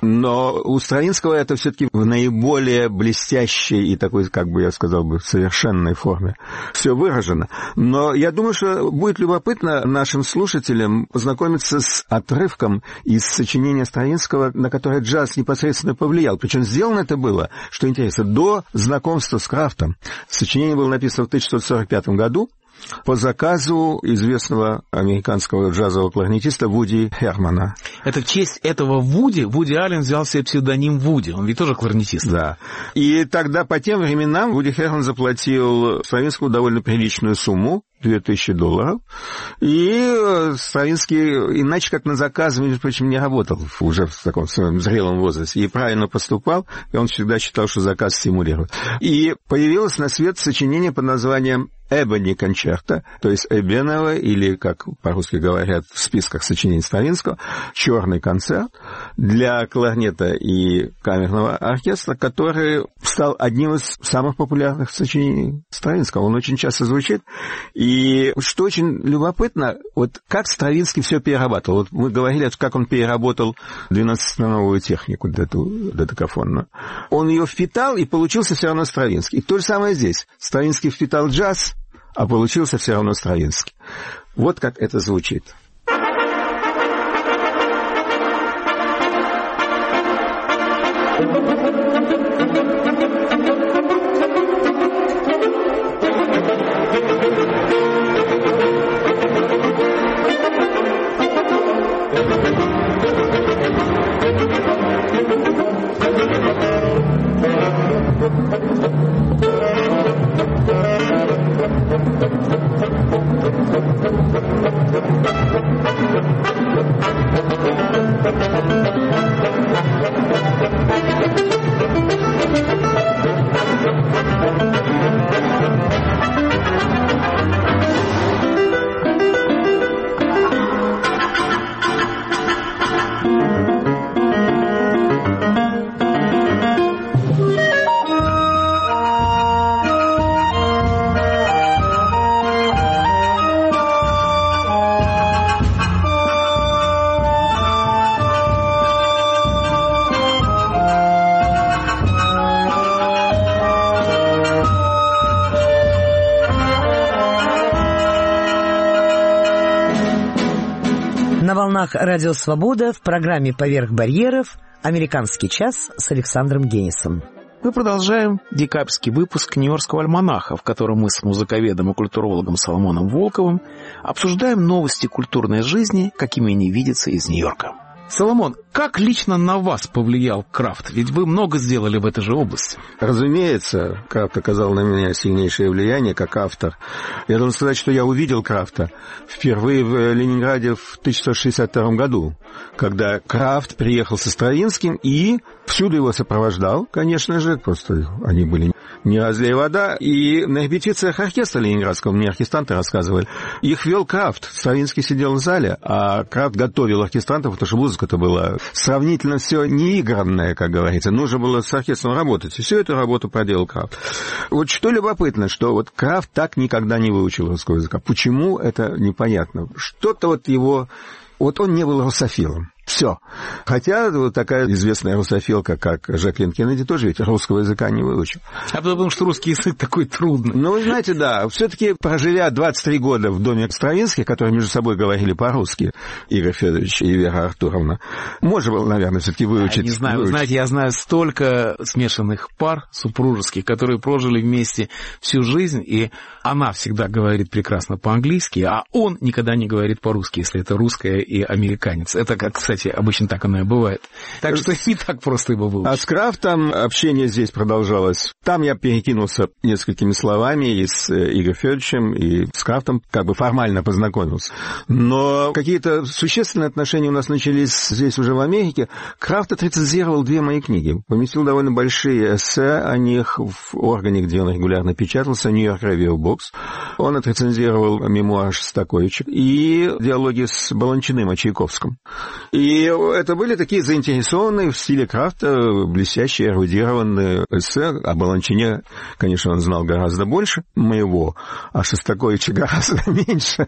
Но у Стравинского это все-таки в наиболее блестящей и такой, как бы я сказал бы, совершенной форме все выражено. Но я думаю, что будет любопытно нашим слушателям познакомиться с отрывком из сочинения Стравинского, на которое джаз непосредственно повлиял. Причем сделано это было, что интересно, до знакомства с Крафтом. Сочинение было написано в тысяча девятьсот сорок пятом году по заказу известного американского джазового кларнетиста Вуди Хермана. Это в честь этого Вуди, Вуди Аллен взял себе псевдоним Вуди. Он ведь тоже кларнетист. Да. И тогда по тем временам Вуди Херман заплатил Стравинскому довольно приличную сумму, две тысячи долларов. И Стравинский, иначе как на заказ, между прочим, не работал уже в таком своем зрелом возрасте. И правильно поступал, и он всегда считал, что заказ стимулирует. И появилось на свет сочинение под названием «Эбони концерта», то есть эбеновое, или, как по-русски говорят в списках сочинений Стравинского, «Черный концерт» для кларнета и камерного оркестра, который стал одним из самых популярных сочинений Стравинского. Он очень часто звучит. И что очень любопытно, вот как Стравинский все перерабатывал. Вот мы говорили, как он переработал двенадцатистоновую технику додекафонную. Он ее впитал, и получился все равно Стравинский. И то же самое здесь. Стравинский впитал джаз, а получился все равно Стравинский. Вот как это звучит. На волнах «Радио Свобода» в программе «Поверх барьеров» «Американский час» с Александром Генисом. Мы продолжаем декабрьский выпуск Нью-Йоркского альманаха, в котором мы с музыковедом и культурологом Соломоном Волковым обсуждаем новости культурной жизни, какими они видятся из Нью-Йорка. Соломон, как лично на вас повлиял Крафт? Ведь вы много сделали в этой же области. Разумеется, Крафт оказал на меня сильнейшее влияние как автор. Я должен сказать, что я увидел Крафта впервые в Ленинграде в тысяча девятьсот шестьдесят втором году, когда Крафт приехал со Стравинским и всюду его сопровождал, конечно же, просто они были не разлей вода. И на репетициях оркестра ленинградского, мне оркестранты рассказывали, их вел Крафт. Стравинский сидел в зале, а Крафт готовил оркестрантов, потому что музыка-то была сравнительно все неигранная, как говорится. Нужно было с оркестром работать. И всю эту работу проделал Крафт. Вот что любопытно, что вот Крафт так никогда не выучил русского языка. Почему, это непонятно. Что-то вот его... Вот он не был русофилом. Все. Хотя вот такая известная русофилка, как Жаклин Кеннеди, тоже ведь русского языка не выучил. А потому что русский язык такой трудный. Ну, вы знаете, да. Все-таки, проживя двадцать три года в доме Стравинских, которые между собой говорили по-русски, Игорь Федорович и Вера Артуровна, можно было, наверное, все-таки выучить. Я не знаю. Выучить. Вы знаете, я знаю столько смешанных пар супружеских, которые прожили вместе всю жизнь, и она всегда говорит прекрасно по-английски, а он никогда не говорит по-русски, если это русская и американец. Это, как, кстати, обычно так оно и бывает. Так что не так просто его выучить. А с Крафтом общение здесь продолжалось. Там я перекинулся несколькими словами и с Игорем Федоровичем, и с Крафтом как бы формально познакомился. Но какие-то существенные отношения у нас начались здесь уже в Америке. Крафт отрецензировал две мои книги. Поместил довольно большие эссе о них в органе, где он регулярно печатался, Нью-Йорк Review Books. Он отрецензировал мемуар Шостаковича и диалоги с Баланчиным о Чайковском. И это были такие заинтересованные в стиле Крафта, блестящие, эрудированные эссе. О Баланчине, конечно, он знал гораздо больше моего, а Шостаковича гораздо меньше.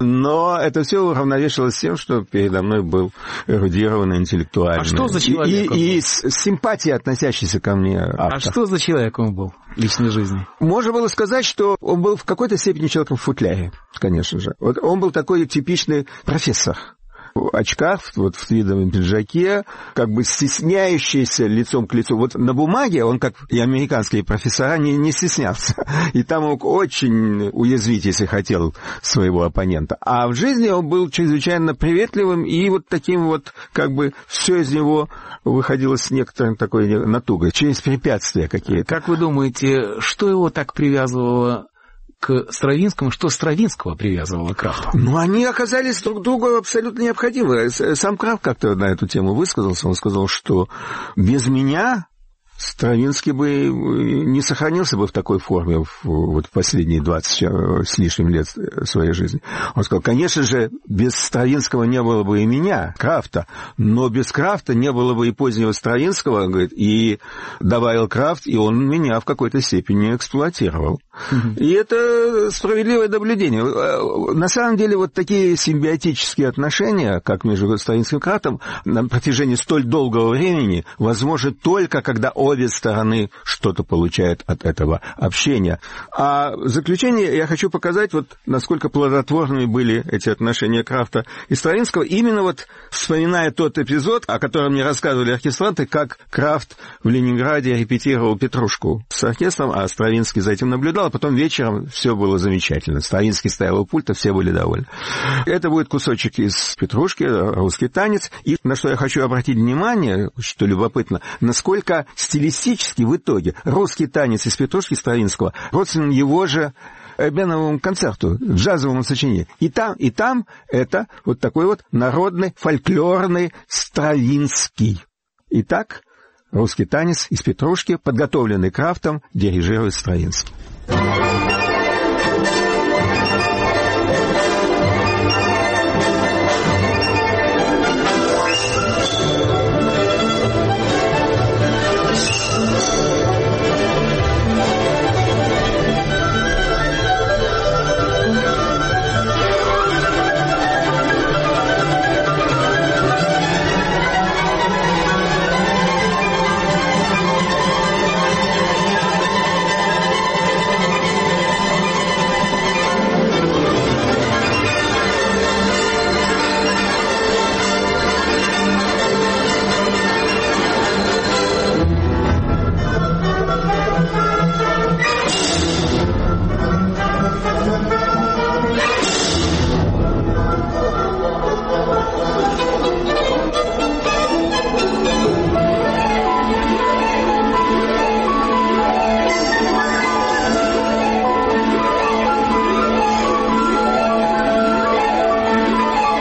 Но это все уравновешивалось тем, что передо мной был эрудированный, интеллектуальный. А что за человек? И, и, и с симпатией, относящийся ко мне автор. А что за человек он был в личной жизни? Можно было сказать, что он был в какой-то степени человеком в футляре, конечно же. Вот он был такой типичный профессор. В очках, вот в твидовом пиджаке, как бы стесняющийся лицом к лицу. Вот на бумаге он, как и американские профессора, не, не стеснялся. И там мог очень уязвить, если хотел, своего оппонента. А в жизни он был чрезвычайно приветливым, и вот таким вот, как бы, все из него выходило с некоторой такой натугой, через препятствия какие-то. Как вы думаете, что его так привязывало к Стравинскому, что Стравинского привязывало к Крафту? Ну, они оказались друг другу абсолютно необходимы. Сам Крафт как-то на эту тему высказался. Он сказал, что без меня Стравинский бы не сохранился бы в такой форме в, вот, в последние двадцать с лишним лет своей жизни. Он сказал, конечно же, без Стравинского не было бы и меня, Крафта, но без Крафта не было бы и позднего Стравинского, говорит, и добавил Крафт, и он меня в какой-то степени эксплуатировал. Mm-hmm. И это справедливое наблюдение. На самом деле, вот такие симбиотические отношения, как между Стравинским и Крафтом, на протяжении столь долгого времени, возможны только когда обе стороны что-то получают от этого общения. А в заключение я хочу показать, вот, насколько плодотворными были эти отношения Крафта и Стравинского, именно вот вспоминая тот эпизод, о котором мне рассказывали оркестранты, как Крафт в Ленинграде репетировал «Петрушку» с оркестром, а Стравинский за этим наблюдал, а потом вечером все было замечательно. Стравинский стоял у пульта, все были довольны. Это будет кусочек из «Петрушки», русский танец. И на что я хочу обратить внимание, что любопытно, насколько стилистически в итоге русский танец из «Петрушки» Стравинского родственен его же Эбеновому концерту, джазовому сочинению. И там, и там это вот такой вот народный, фольклорный Стравинский. Итак, русский танец из «Петрушки», подготовленный Крафтом, дирижирует Стравинский.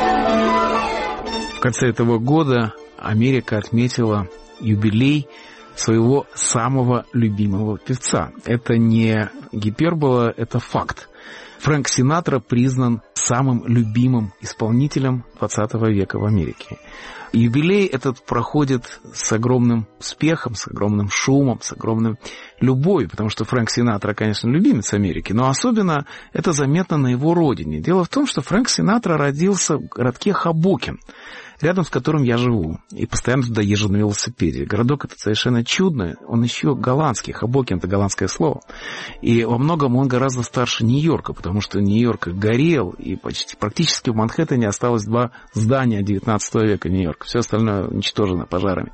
В конце этого года Америка отметила юбилей своего самого любимого певца. Это не гипербола, это факт. Фрэнк Синатра признан самым любимым исполнителем двадцатого века в Америке. Юбилей этот проходит с огромным успехом, с огромным шумом, с огромной любовью, потому что Фрэнк Синатра, конечно, любимец Америки, но особенно это заметно на его родине. Дело в том, что Фрэнк Синатра родился в городке Хобокин, рядом с которым я живу, и постоянно туда езжу на велосипеде. Городок этот совершенно чудный, он еще голландский, Хобокин — это голландское слово. И во многом он гораздо старше Нью-Йорка, потому что Нью-Йорк горел, и почти, практически в Манхэттене осталось два здания девятнадцатого века Нью-Йорка, все остальное уничтожено пожарами.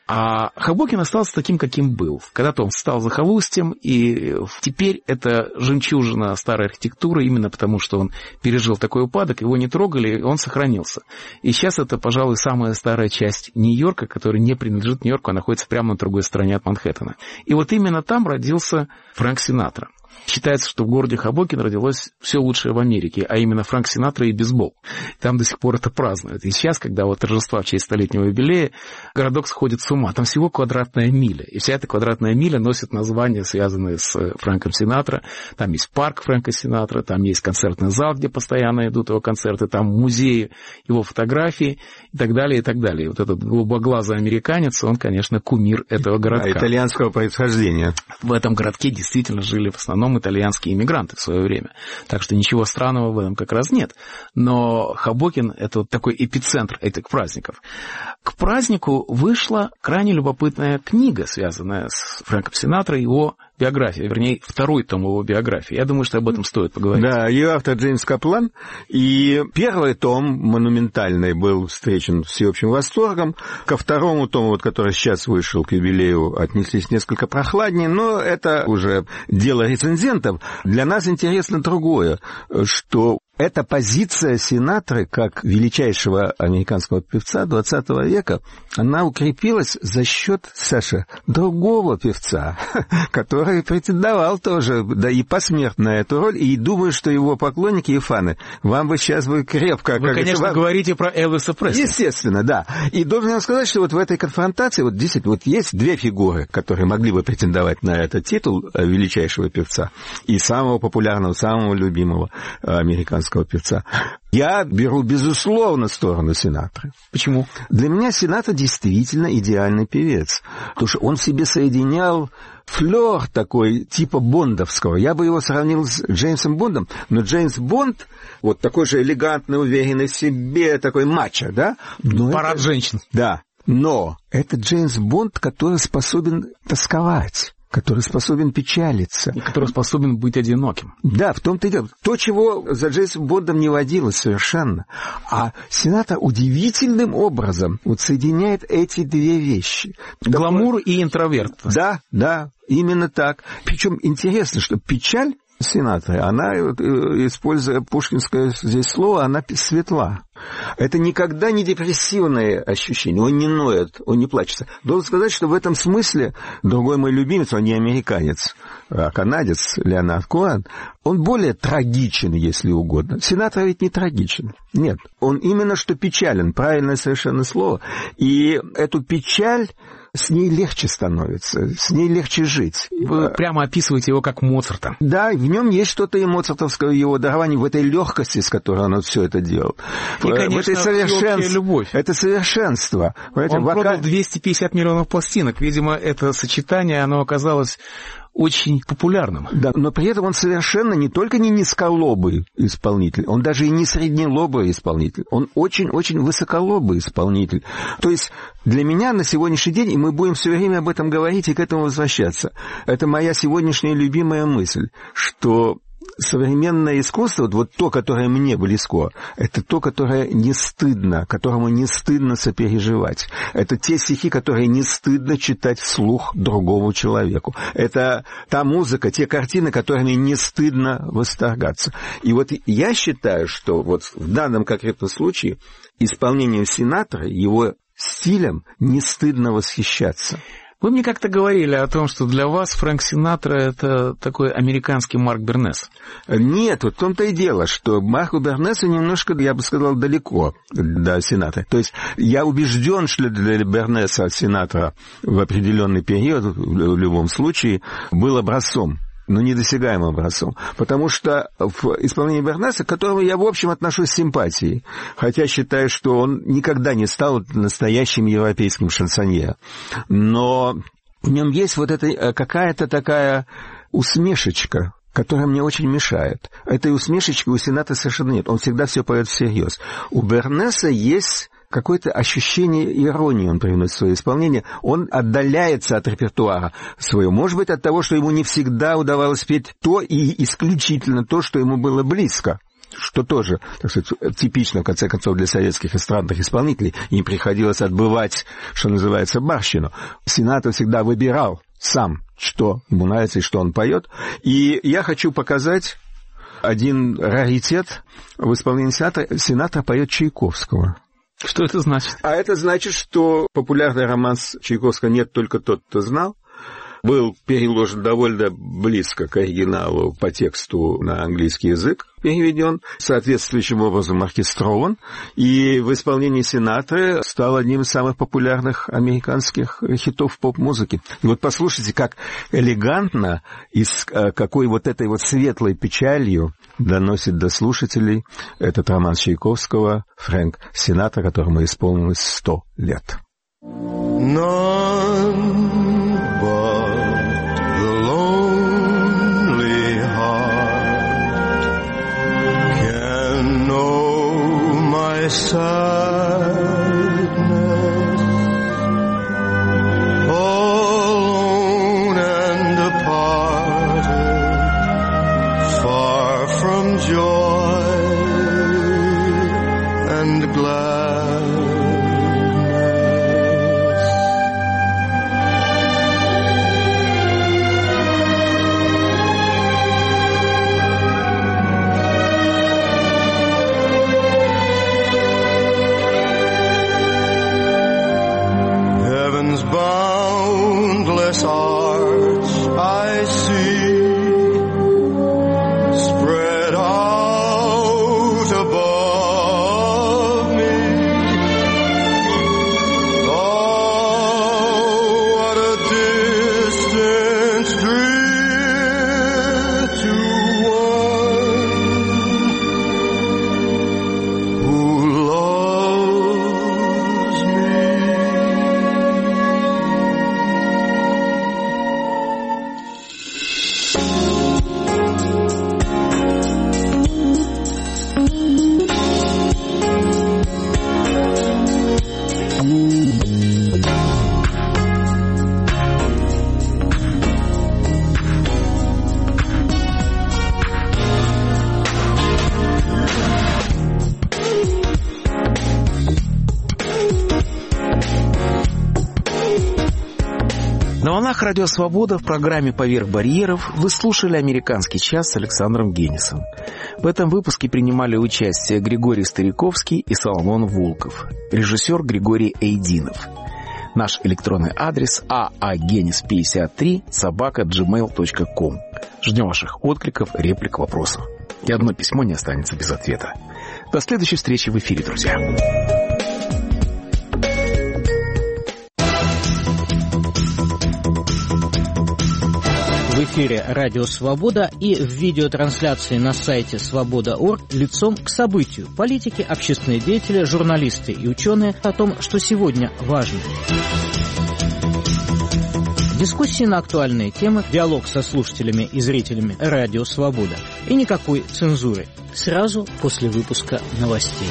А Хобокин остался таким, каким был. Когда-то он стал захолустьем, и теперь это жемчужина старой архитектуры, именно потому, что он пережил такой упадок, его не трогали, и он сохранился. И сейчас это, пожалуй, самая старая часть Нью-Йорка, которая не принадлежит Нью-Йорку, а находится прямо на другой стороне от Манхэттена. И вот именно там родился Фрэнк Синатра. Считается, что в городе Хобокин родилось все лучшее в Америке, а именно Фрэнк Синатра и бейсбол. Там до сих пор это празднуют. И сейчас, когда вот торжества в честь столетнего юбилея, городок сходит с ума. Там всего квадратная миля. И вся эта квадратная миля носит названия, связанные с Фрэнком Синатра. Там есть парк Фрэнка Синатра, там есть концертный зал, где постоянно идут его концерты, там музеи его фотографий и так далее, и так далее. И вот этот голубоглазый американец, он, конечно, кумир этого городка. А итальянского происхождения. В этом городке действительно жили в основном итальянские иммигранты в свое время. Так что ничего странного в этом как раз нет. Но Хобокин — это вот такой эпицентр этих праздников. К празднику вышла крайне любопытная книга, связанная с Фрэнком Синатро и его биографией, вернее, второй том его биографии. Я думаю, что об этом стоит поговорить. Да, ее автор Джеймс Каплан. И первый том, монументальный, был встречен всеобщим восторгом. Ко второму тому, вот, который сейчас вышел к юбилею, отнеслись несколько прохладнее, но это уже дело рецензентов. Для нас интересно другое, что эта позиция Синатры, как величайшего американского певца двадцатого века, она укрепилась за счет, Саша, другого певца, который претендовал тоже, да и посмертно на эту роль, и думаю, что его поклонники и фаны, вам бы сейчас бы крепко... Вы, конечно, вам... говорите про Элвиса Пресли. Естественно, да. И должен вам сказать, что вот в этой конфронтации, вот действительно, вот есть две фигуры, которые могли бы претендовать на этот титул величайшего певца и самого популярного, самого любимого американского певца. Я беру, безусловно, сторону Синатры. Почему? Для меня Синатра действительно идеальный певец. Потому что он в себе соединял флёр такой, типа бондовского. Я бы его сравнил с Джеймсом Бондом, но Джеймс Бонд, вот такой же элегантный, уверенный в себе, такой мачо, да? Но Парад это... женщин. Да. Но это Джеймс Бонд, который способен тосковать, который способен печалиться. И который способен быть одиноким. Да, в том-то и дело. То, чего за Джеймсом Бондом не водилось совершенно. А Синатра удивительным образом вот соединяет эти две вещи. Гламур и интроверт. Да, да, именно так. Причем интересно, что печаль Синатры, она, используя пушкинское здесь слово, она светла. Это никогда не депрессивное ощущение, он не ноет, он не плачется. Должен сказать, что в этом смысле другой мой любимец, он не американец, а канадец Леонард Коэн, он более трагичен, если угодно. Синатра ведь не трагичен. Нет, он именно что печален, правильное совершенно слово. И эту печаль, с ней легче становится, с ней легче жить. Вы прямо описываете его как Моцарта. Да, в нем есть что-то и моцартовского, его дарования, в этой легкости, с которой он все это делал. И, конечно, в этой совершенстве, любовь. Это совершенство. Понимаете, он вока... продал двести пятьдесят миллионов пластинок. Видимо, это сочетание, оно оказалось очень популярным. Да, но при этом он совершенно не только не низколобый исполнитель, он даже и не среднелобый исполнитель, он очень-очень высоколобый исполнитель. То есть для меня на сегодняшний день, и мы будем все время об этом говорить и к этому возвращаться, это моя сегодняшняя любимая мысль, что современное искусство, вот, вот то, которое мне близко, это то, которое не стыдно, которому не стыдно сопереживать. Это те стихи, которые не стыдно читать вслух другому человеку. Это та музыка, те картины, которыми не стыдно восторгаться. И вот я считаю, что вот в данном конкретном случае исполнению Синатры, его стилем не стыдно восхищаться. Вы мне как-то говорили о том, что для вас Фрэнк Синатра – это такой американский Марк Бернес. Нет, вот в том-то и дело, что Марку Бернесу немножко, я бы сказал, далеко до Синатра. То есть я убежден, что для Бернеса Синатра в определенный период, в любом случае, был образцом. Но недосягаемым образцом. Потому что в исполнении Бернеса, к которому я, в общем, отношусь с симпатией, хотя считаю, что он никогда не стал настоящим европейским шансонье, но в нем есть вот эта какая-то такая усмешечка, которая мне очень мешает. Этой усмешечки у Синатра совершенно нет. Он всегда все поет всерьез. У Бернеса есть какое-то ощущение иронии он привносит в свое исполнение. Он отдаляется от репертуара своего. Может быть, от того, что ему не всегда удавалось петь то и исключительно то, что ему было близко. Что тоже, так сказать, типично, в конце концов, для советских эстрадных исполнителей. Им приходилось отбывать, что называется, барщину. Синатра всегда выбирал сам, что ему нравится и что он поет. И я хочу показать один раритет в исполнении Синатра. Синатра поет Чайковского. Что это значит? А это значит, что популярный романс Чайковского «Нет, только тот, кто знал» был переложен довольно близко к оригиналу по тексту на английский язык, переведен, соответствующим образом оркестрован, и в исполнении Синатры стал одним из самых популярных американских хитов поп-музыки. И вот послушайте, как элегантно и с какой вот этой вот светлой печалью доносит до слушателей этот роман Чайковского «Фрэнк Синатра», которому исполнилось сто лет. Sadness, alone and departed, far from joy and gladness. Boundless arch I see spread out above me. Oh, what a distance drift to one who loves me. На волнах Радио Свобода в программе «Поверх барьеров» вы слушали «Американский час» с Александром Генисом. В этом выпуске принимали участие Григорий Стариковский и Соломон Волков, режиссер Григорий Эйдинов. Наш электронный адрес а а генис пятьдесят три собака джимейл точка ком. Ждем ваших откликов, реплик, вопросов. И одно письмо не останется без ответа. До следующей встречи в эфире, друзья. В эфире «Радио Свобода» и в видеотрансляции на сайте свобода точка орг лицом к событию. Политики, общественные деятели, журналисты и ученые о том, что сегодня важно. Дискуссии на актуальные темы, диалог со слушателями и зрителями «Радио Свобода». И никакой цензуры. Сразу после выпуска новостей.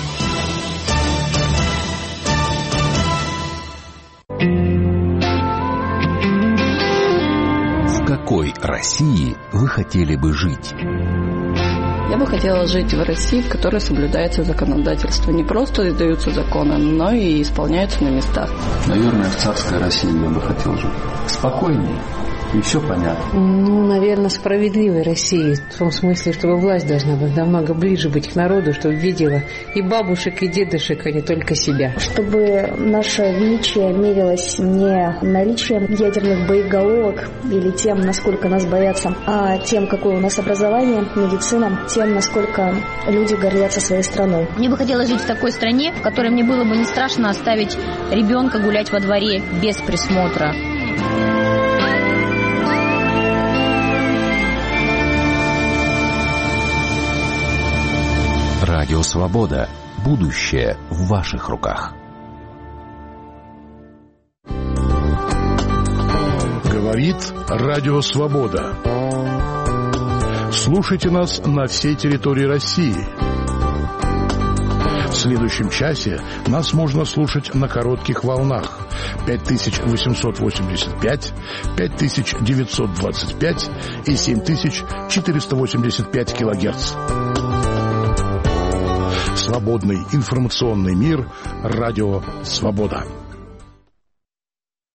В какой России вы хотели бы жить? Я бы хотела жить в России, в которой соблюдается законодательство. Не просто издаются законы, но и исполняются на местах. Наверное, в царской России я бы хотел жить. Спокойнее, и все понятно. Ну, наверное, справедливой России. В том смысле, чтобы власть должна быть намного ближе быть к народу, чтобы видела и бабушек, и дедушек, а не только себя. Чтобы наше величие мерилось не наличием ядерных боеголовок или тем, насколько нас боятся, а тем, какое у нас образование, медицина, тем, насколько люди гордятся своей страной. Мне бы хотелось жить в такой стране, в которой мне было бы не страшно оставить ребенка гулять во дворе без присмотра. Радио «Свобода». Будущее в ваших руках. Говорит Радио «Свобода». Слушайте нас на всей территории России. В следующем часе нас можно слушать на коротких волнах пять тысяч восемьсот восемьдесят пять, пять тысяч девятьсот двадцать пять и семь тысяч четыреста восемьдесят пять килогерц. Свободный информационный мир. Радио «Свобода».